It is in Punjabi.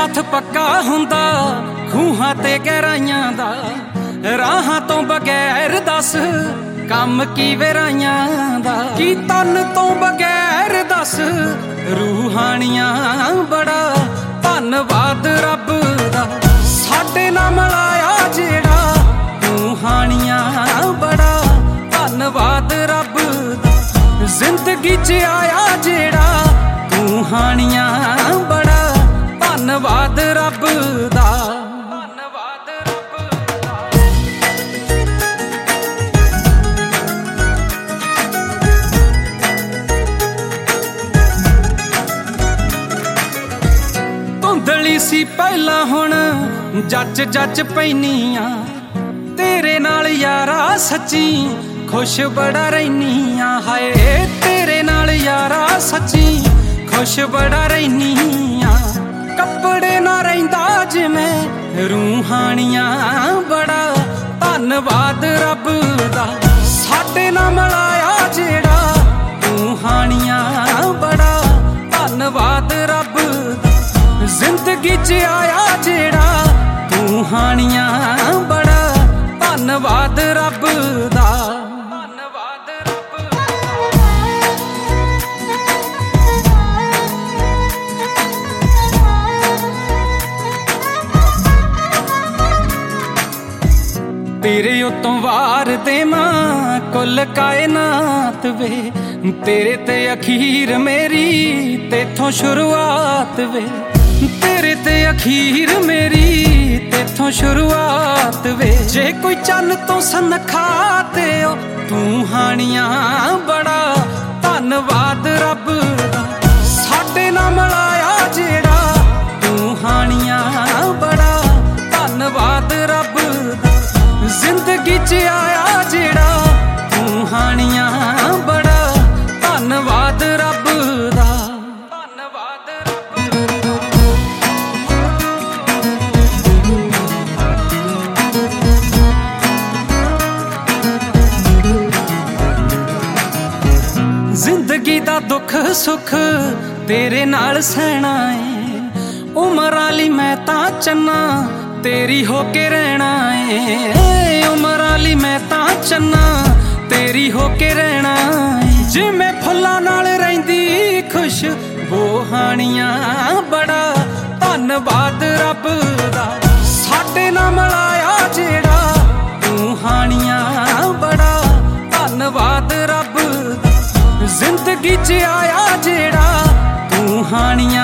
ਸਾਥ ਪੱਕਾ ਹੁੰਦਾ ਖੂਹਾਂ ਤੇ ਗਹਿਰਾਈਆਂ ਦਾ। ਰਾਹਾਂ ਤੋਂ ਬਗੈਰ ਦੱਸ ਕੰਮ ਕੀ ਵੈਰਾਈਆਂ ਦਾ। ਕੀ ਤਨ ਤੋਂ ਬਗੈਰ ਦੱਸ ਰੂਹਾਨੀਆਂ। ਬੜਾ ਧੰਨਵਾਦ ਰੱਬ ਦਾ ਸਾਡੇ ਨਾਲ ਮਿਲਾਇਆ ਜਿਹੜਾ ਤੂੰ ਹਾਣੀਆਂ। ਬੜਾ ਧੰਨਵਾਦ ਰੱਬ ਦਾ ਜ਼ਿੰਦਗੀ 'ਚ ਆਇਆ ਜਿਹੜਾ ਤੂੰ ਹਾਣੀਆਂ। ਬੜਾ ਧੰਨਵਾਦ ਰੱਬ ਦਾ। ਧੰਨਵਾਦ ਰੱਬ ਦਾ। ਧੁੰਦਲੀ ਸੀ ਪਹਿਲਾਂ ਹੁਣ ਜੱਜ ਜੱਜ ਪੈਨੀਆਂ। ਤੇਰੇ ਨਾਲ ਯਾਰਾ ਸੱਚੀ ਖੁਸ਼ ਬੜਾ ਰਹਿਨੀ ਆ। ਹਾਏ ਤੇਰੇ ਨਾਲ ਯਾਰਾ ਸੱਚੀ ਖੁਸ਼ ਬੜਾ ਰਹਿਨੀ ਆ। ਕੱਪੜੇ ਨਾ ਰਹਿੰਦਾ ਜਿਵੇਂ ਰੂਹਾਨੀਆਂ। ਬੜਾ ਧੰਨਵਾਦ ਰੱਬ ਦਾ ਸਾਡੇ ਨਾਲ ਮਿਲਾਇਆ ਜਿਹੜਾ ਤੂੰ ਹਾਣੀਆਂ। ਬੜਾ ਧੰਨਵਾਦ ਰੱਬ ਦਾ ਜ਼ਿੰਦਗੀ 'ਚ ਆਇਆ ਜਿਹੜਾ ਤੂੰ ਹਾਣੀਆਂ। ਬੜਾ ਧੰਨਵਾਦ ਰੱਬ ਦਾ। ਧੰਨਵਾਦ ਰੱਬ ਦਾ। ਤੇਰੇ ਉਤੋਂ ਵਾਰ ਦੇਵਾਂ ਕੁੱਲ ਕਾਇਨਾਤ ਵੇ। ਤੇਰੇ ਤੇ ਅਖੀਰ ਮੇਰੀ ਤੇਥੋਂ ਸ਼ੁਰੂਆਤ ਵੇ। ਤੇਰੇ ਤੇ ਅਖੀਰ ਮੇਰੀ ਤੇਥੋਂ ਸ਼ੁਰੂਆਤ ਵੇ। ਜੇ ਕੋਈ ਚੰਨ ਤੋਂ ਸਨਖਾ ਤੇ ਉਹ ਤੂੰ ਹਾਣੀਆਂ। ਬੜਾ ਧੰਨਵਾਦ ਰੱਬ ਦਾ ਸਾਡੇ ਨਾਲ ਮਿਲਾਇਆ ਜਿਹੜਾ ਤੂੰ ਹਾਣੀਆਂ। ਬੜਾ ਧੰਨਵਾਦ ਰੱਬ ਦਾ ਜ਼ਿੰਦਗੀ 'ਚ ਆਇਆ ਜਿਹੜਾ ਤੂੰ ਹਾਣੀਆਂ। ਬੜਾ ਧੰਨਵਾਦ ਰੱਬ ਦਾ। ਧੰਨਵਾਦ ਰੱਬ ਦਾ। ਜ਼ਿੰਦਗੀ ਦਾ ਦੁੱਖ ਸੁੱਖ ਤੇਰੇ ਨਾਲ ਸਹਿਣਾ ਏ। ਉਮਰਾਂ ਲਈ ਮੈਂ ਤਾਂ ਚੰਨਾ ਤੇਰੀ ਹੋ ਕੇ ਰਹਿਣਾ ਏ। ਉਮਰਾਂ ਲਈ ਮੈਂ ਤਾਂ ਚੰਨਾ ਤੇਰੀ ਹੋ ਕੇ ਰਹਿਣਾ ਏ। ਜਿਵੇਂ ਫੁੱਲਾਂ ਨਾਲ ਰਹਿੰਦੀ ਖੁਸ਼ ਬੋਹਾਣੀਆਂ। ਬੜਾ ਧੰਨਵਾਦ ਰੱਬ ਦਾ ਸਾਡੇ ਨਾਲ ਮਿਲਾਇਆ ਜਿਹੜਾ ਤੂੰ ਹਾਣੀਆਂ। ਬੜਾ ਧੰਨਵਾਦ ਰੱਬ ਦਾ ਜ਼ਿੰਦਗੀ 'ਚ ਆਇਆ ਜਿਹੜਾ ਤੂੰ ਹਾਣੀਆਂ।